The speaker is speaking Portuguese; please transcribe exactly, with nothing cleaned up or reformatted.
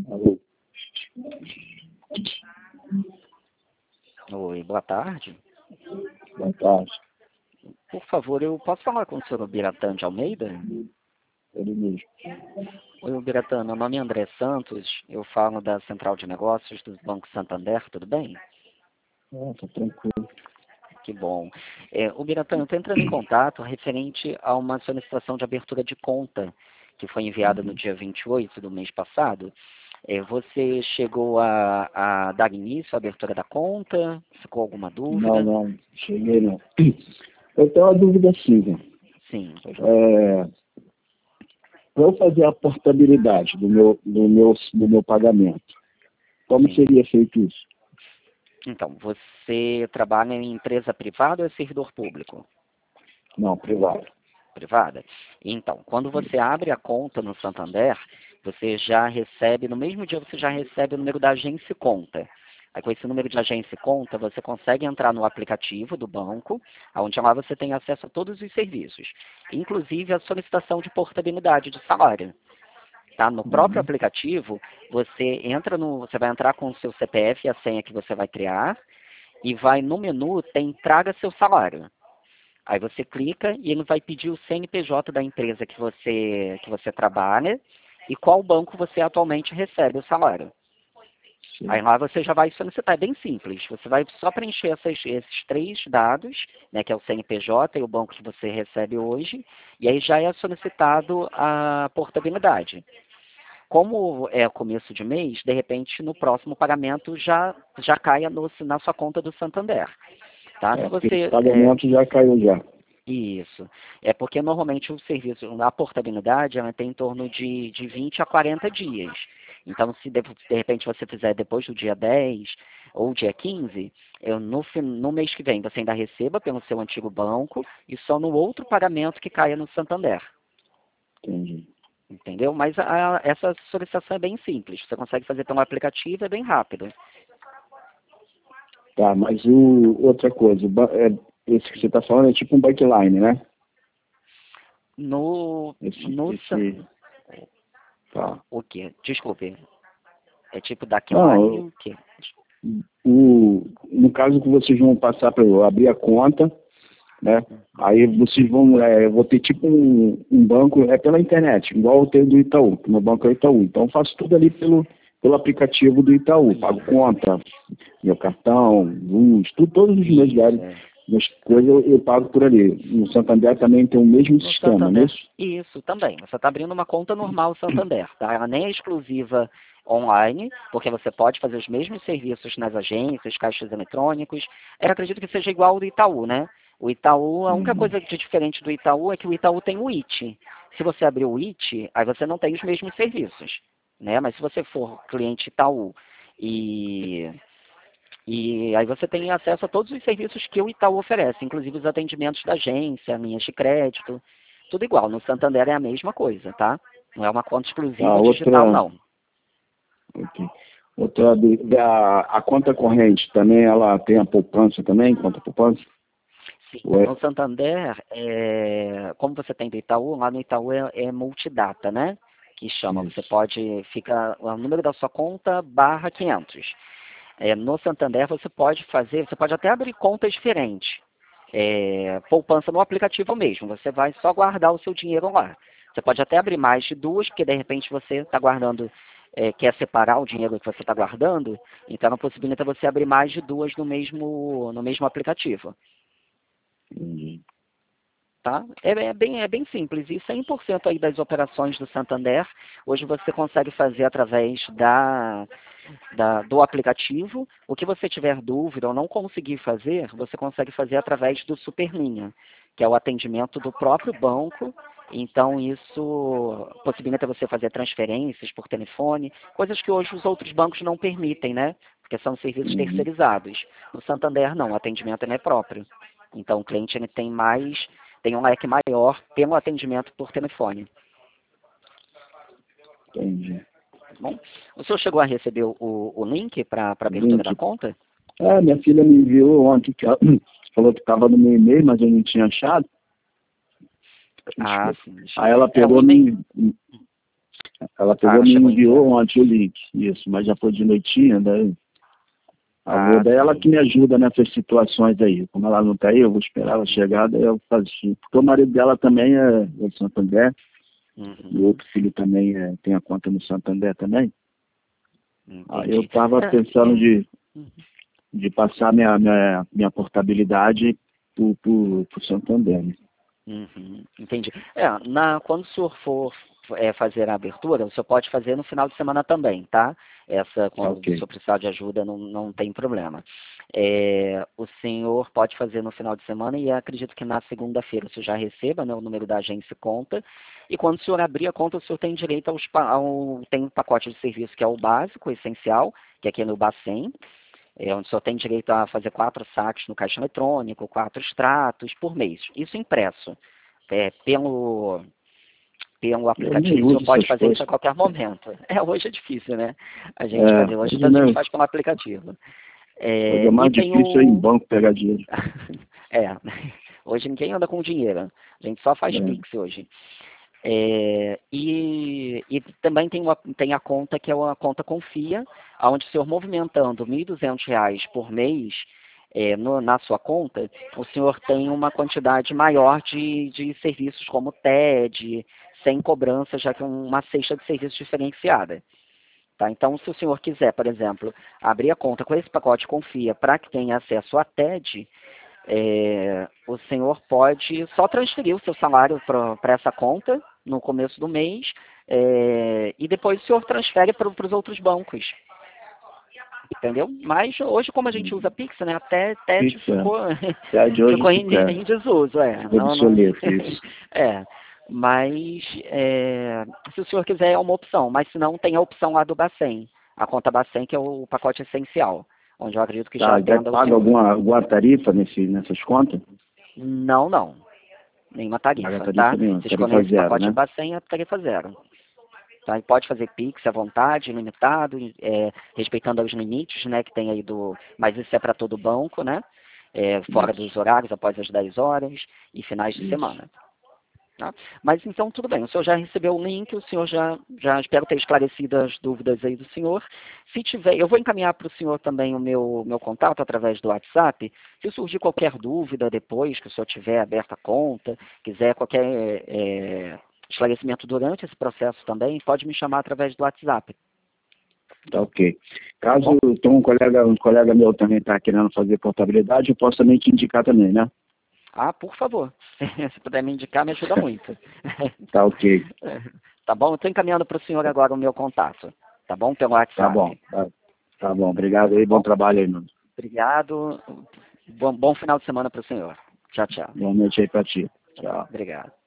Alô. Oi, boa tarde. Boa tarde. Por favor, eu posso falar com o senhor Biratã de Almeida? Ele mesmo. Oi, Biratã, meu nome é André Santos, eu falo da Central de Negócios do Banco Santander, tudo bem? Ah, tá tranquilo. Que bom. É, o Biratã, eu estou entrando em contato referente a uma solicitação de abertura de conta que foi enviada no dia vinte e oito do mês passado. É, você chegou a, a dar início à abertura da conta? Ficou alguma Não, dúvida? não, cheguei não. Eu tenho uma dúvida sim, né? Sim. É, para eu fazer a portabilidade do meu, do meu, do meu pagamento, como Sim. seria feito isso? Então, você trabalha em empresa privada ou é servidor público? Não, privado. Privada? Então, quando você abre a conta no Santander, você já recebe, no mesmo dia você já recebe o número da agência e conta. Aí com esse número de agência e conta, você consegue entrar no aplicativo do banco, onde lá você tem acesso a todos os serviços, inclusive a solicitação de portabilidade de salário. Tá? No próprio Uhum. aplicativo, você entra no, você vai entrar com o seu C P F e a senha que você vai criar, e vai no menu, tem traga seu salário. Aí você clica e ele vai pedir o C N P J da empresa que você, que você trabalha e qual banco você atualmente recebe o salário. Aí Sim. lá você já vai solicitar, é bem simples. Você vai só preencher essas, esses três dados, né, que é o C N P J e o banco que você recebe hoje, e aí já é solicitado a portabilidade. Como é começo de mês, de repente no próximo pagamento já, já caia no, na sua conta do Santander. Tá? É, Se porque esse você é, pagamento já caiu já. Isso. É porque normalmente o serviço, a portabilidade, ela tem em torno de, de vinte a quarenta dias. Então, se de, de repente você fizer depois do dia dez ou dia quinze, eu, no, fin- no mês que vem você ainda receba pelo seu antigo banco e só no outro pagamento que caia no Santander. Entendi. Entendeu? Mas a- essa solicitação é bem simples. Você consegue fazer pelo aplicativo, é bem rápido. Tá, mas o, outra coisa, o ba- é, esse que você está falando é tipo um backline, né? No, Esse, no, Sa- esse, tá. o quê? Desculpe. É tipo Dackline Não, o quê? o, no caso que vocês vão passar para eu abrir a conta, né? Aí vocês vão, é, eu vou ter tipo um, um banco, é pela internet, igual o teu do Itaú, que meu banco é o Itaú. Então eu faço tudo ali pelo, pelo aplicativo do Itaú, pago conta, meu cartão, luz, tudo, todos os meus Isso, dados, é. minhas coisas eu, eu pago por ali. No Santander também tem o mesmo No sistema, não é Santander, isso? isso também. Você está abrindo uma conta normal Santander, tá? Ela nem é exclusiva online, porque você pode fazer os mesmos serviços nas agências, caixas eletrônicos. Eu acredito que seja igual ao do Itaú, né? O Itaú, a única Uhum. coisa de diferente do Itaú é que o Itaú tem o I T. Se você abrir o I T, aí você não tem os mesmos serviços, né? Mas se você for cliente Itaú e E aí você tem acesso a todos os serviços que o Itaú oferece, inclusive os atendimentos da agência, linhas de crédito, tudo igual. No Santander é a mesma coisa, tá? Não é uma conta A exclusiva digital, outra, não. ok. Outra, dúvida, a, a conta corrente também, ela tem a poupança também, conta poupança? Sim. Ou é? No Santander, é, como você tem do Itaú, lá no Itaú é, é multidata, né? Que chama, você Isso. pode, fica o número da sua conta barra quinhentos. É, no Santander você pode fazer, você pode até abrir contas diferentes. É, poupança no aplicativo mesmo. Você vai só guardar o seu dinheiro lá. Você pode até abrir mais de duas, porque de repente você está guardando, é, quer separar o dinheiro que você está guardando, então a possibilidade é você abrir mais de duas no mesmo, no mesmo aplicativo. Entendi. Tá? É, é bem, é bem simples. E cem por cento aí das operações do Santander, hoje você consegue fazer através da, da, do aplicativo. O que você tiver dúvida ou não conseguir fazer, você consegue fazer através do Superlinha, que é o atendimento do próprio banco. Então, isso possibilita você fazer transferências por telefone, coisas que hoje os outros bancos não permitem, né? Porque são serviços Uhum. terceirizados. No Santander, não, o atendimento ele é próprio. Então, o cliente ele tem mais, tem um leque maior pelo atendimento por telefone. Entendi. Tá bom? O senhor chegou a receber o, o link para a abertura da Link. conta? É, minha filha me enviou ontem, que ela falou que estava no meu e-mail, mas eu não tinha achado. Ah, Desculpa. sim. Deixa eu... Aí ela É, o pegou, e-mail. me, Ela pegou, Ah, me chegou em enviou casa. ontem o link, isso, mas já foi de noitinha, daí. Ah, A daí ela sim. que me ajuda nessas situações aí. Como ela não tá aí, eu vou esperar ela chegar, daí eu faço isso. Porque o marido dela também é do Santander, e o Uhum. outro filho também é, tem a conta no Santander também. Aí eu Entendi. tava É, pensando é, de, de passar minha, minha, minha portabilidade pro, pro, pro Santander, né? uhum, entendi. É, na, quando o senhor for é, fazer a abertura, o senhor pode fazer no final de semana também, tá? Essa, Tá quando o ok. senhor precisar de ajuda, não, não tem problema. É, o senhor pode fazer no final de semana e acredito que na segunda-feira o senhor já receba, né, o número da agência e conta. E quando o senhor abrir a conta, o senhor tem direito aos, pa- ao, tem um pacote de serviço que é o básico, o essencial, que é aqui no Bacen, é, onde só tem direito a fazer quatro saques no caixa eletrônico, quatro extratos por mês. Isso impresso. É, pelo, pelo Eu nem aplicativo, o senhor uso pode essas fazer isso coisas. a qualquer momento. É, hoje é difícil, né? A gente É, fazer. Hoje hoje, a gente né, faz pelo aplicativo. hoje é É, e mais tem difícil ir em o. banco pegar dinheiro. É, hoje ninguém anda com dinheiro. A gente só faz É, Pix hoje. É, e, e também tem, uma, tem a conta que é uma conta Confia, onde o senhor movimentando mil e duzentos reais por mês é, no- na sua conta, o senhor tem uma quantidade maior de, de serviços como T E D, sem cobrança, já que é uma cesta de serviços diferenciada. Tá? Então, se o senhor quiser, por exemplo, abrir a conta com esse pacote Confia para que tenha acesso a T E D, é, o senhor pode só transferir o seu salário para essa conta no começo do mês é, e depois o senhor transfere para os outros bancos. Entendeu? Mas hoje, como a gente usa Pix, né, até T E D Pix, é. ficou, Até de hoje ficou em, fica em desuso. É, não, não, obsoleto isso. é. Mas é, se o senhor quiser é uma opção, mas se não, tem a opção lá do Bacen, a conta Bacen, que é o pacote essencial, onde eu acredito que já Tá, já atenda o paga senhor. alguma, alguma tarifa nesse, nessas contas? Não, não. Nenhuma Paga tarifa, tarifa tá? nenhuma, Se tarifa escolher esse zero, pacote né? Bacen, é tarifa zero. Tá? E pode fazer Pix à vontade, ilimitado, é, respeitando os limites, né, que tem aí do... Mas isso é para todo banco, né? É, fora dos Isso, horários, após as dez horas e finais de isso. semana. Tá? Mas então, tudo bem. O senhor já recebeu o link, o senhor já, já espero ter esclarecido as dúvidas aí do senhor. Se tiver, eu vou encaminhar para o senhor também o meu, meu contato através do WhatsApp. Se surgir qualquer dúvida depois que o senhor tiver aberta a conta, quiser qualquer é, esclarecimento durante esse processo também, pode me chamar através do WhatsApp, Tá ok. tá Caso bom? tem um colega, um colega meu também está querendo fazer portabilidade, eu posso também te indicar também, né? Ah, por favor. Se puder me indicar, me ajuda muito. Tá ok. Tá bom? Estou encaminhando para o senhor agora o meu contato. Tá bom? Pelo Tá bom. WhatsApp. Tá, tá bom. Obrigado aí. Tá Bom bom? trabalho aí, mano. Obrigado. Bom, bom final de semana para o senhor. Tchau, tchau. Boa noite aí pra ti. Tchau. Obrigado.